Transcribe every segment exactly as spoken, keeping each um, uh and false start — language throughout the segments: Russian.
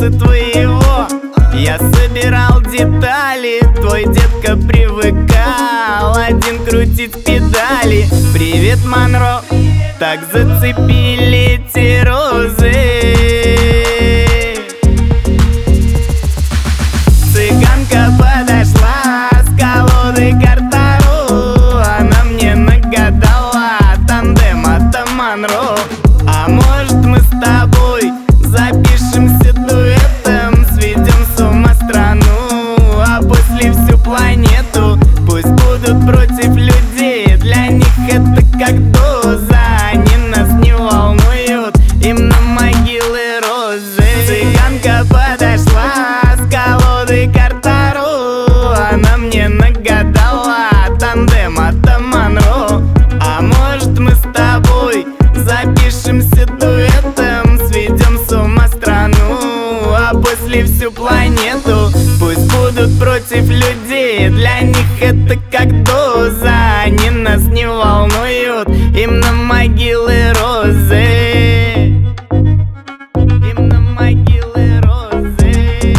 сердца твоего я собирал детали. Твой детка привыкал один крутить педали. Привет, Монро, так зацепили эти розы. Цыганка подошла с колодой картару. Она мне нагадала тандем от Монро. А может, мы с тобой запишемся дуэтом, сведем с ума страну, а после всю планету. Пусть будут против людей, для них это как доза. Они нас не волнуют, им на могилы розы. Цыганка подошла с колодой картару. Она мне нагадала тандем от Монро. А может, мы с тобой запишемся дуэтом, сведем с ума страну, а после всю планету. Пусть будут против людей, для них это как доза. Они нас не волнуют, им на могилы розы. Им на могилы розы.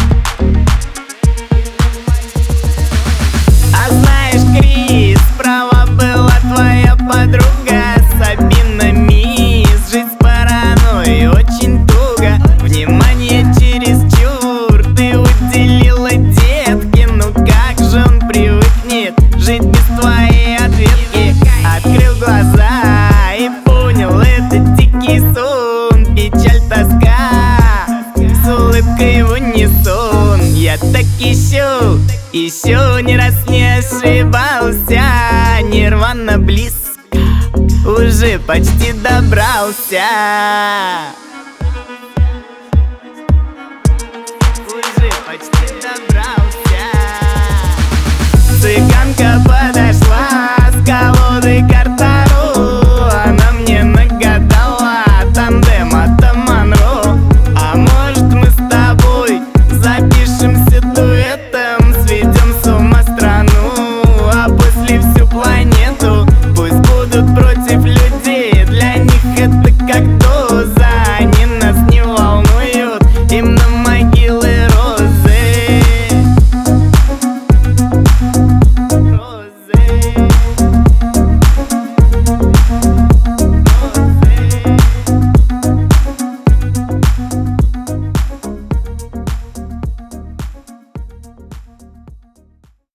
А знаешь, Крис, права была твоя подруга Сабина Мисс. Жить с паранойей очень туго, внимание чересчур ты уделила детке. Ну как же он привыкнет жить без твоей ответки? Открыл глаза и понял, это дикий сон. Печаль, тоска, с улыбкой в унисон. Я так еще, еще ни раз не ошибался. Нирвана близко, уже почти добрался.